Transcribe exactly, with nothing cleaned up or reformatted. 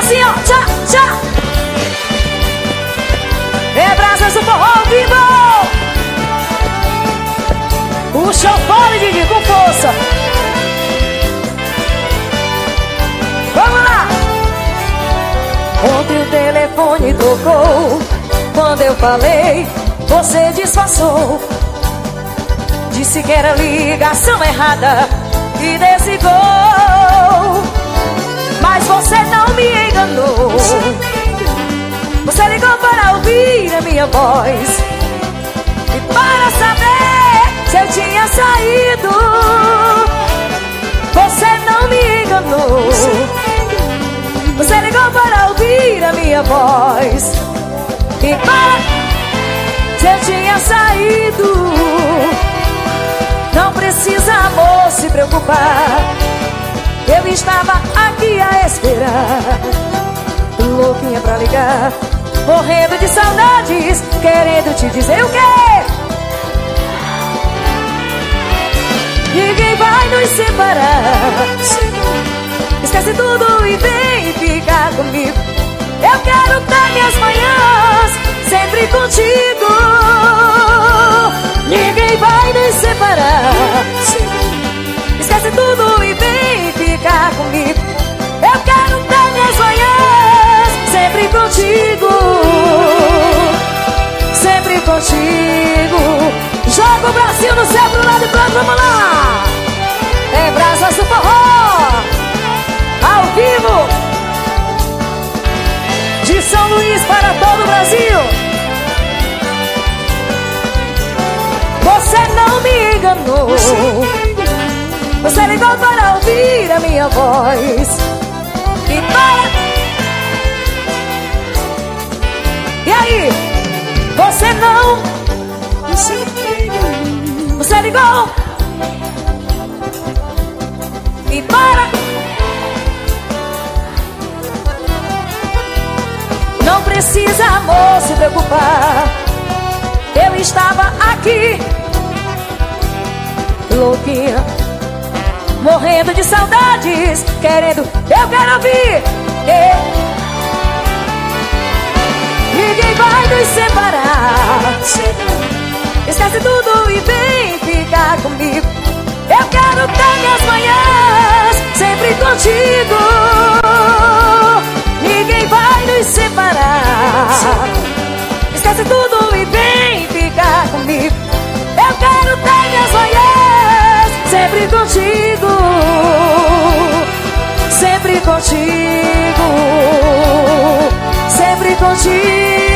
assim, ó, tchá, tchá. É brasas do forró ao vivo. O show fora, Didi, com força. Vamos lá. Ontem o telefone tocou. Quando eu falei, você disfarçou. Disse que era ligação errada e desligou. Mas você não me enganou. Você ligou para ouvir a minha voz e para saber se eu tinha saído. Você não me enganou. Você ligou para ouvir a minha voz e para se eu tinha saído. Não precisa, amor, se preocupar. Eu estava aqui a esperar, louquinha pra ligar, morrendo de saudades, querendo te dizer o quê? Ninguém vai nos separar. Esquece tudo e vem ficar comigo. Eu quero ter minhas manhãs sempre contigo. Ninguém vai nos separar. Esquece tudo e vem ficar comigo. Eu quero ter minhas manhãs sempre contigo. Sempre contigo. Joga o Brasil no céu pro lado e pro outro, vamos lá. É brasas do forró ao vivo de São Luís para todo o Brasil. Você não me enganou. Você ligou para ouvir a minha voz e para... E aí? Você não... Você ligou e para... Não precisa, amor, se preocupar. Eu estava aqui, louquinha, morrendo de saudades, querendo, eu quero ouvir. Eu... Ninguém vai nos separar. Esquece tudo e vem ficar comigo. Eu quero ter minhas manhãs sempre contigo. Ninguém vai nos separar. Esquece tudo e vem ficar comigo. Eu quero ter minhas manhãs sempre contigo. Sempre contigo. Sempre contigo.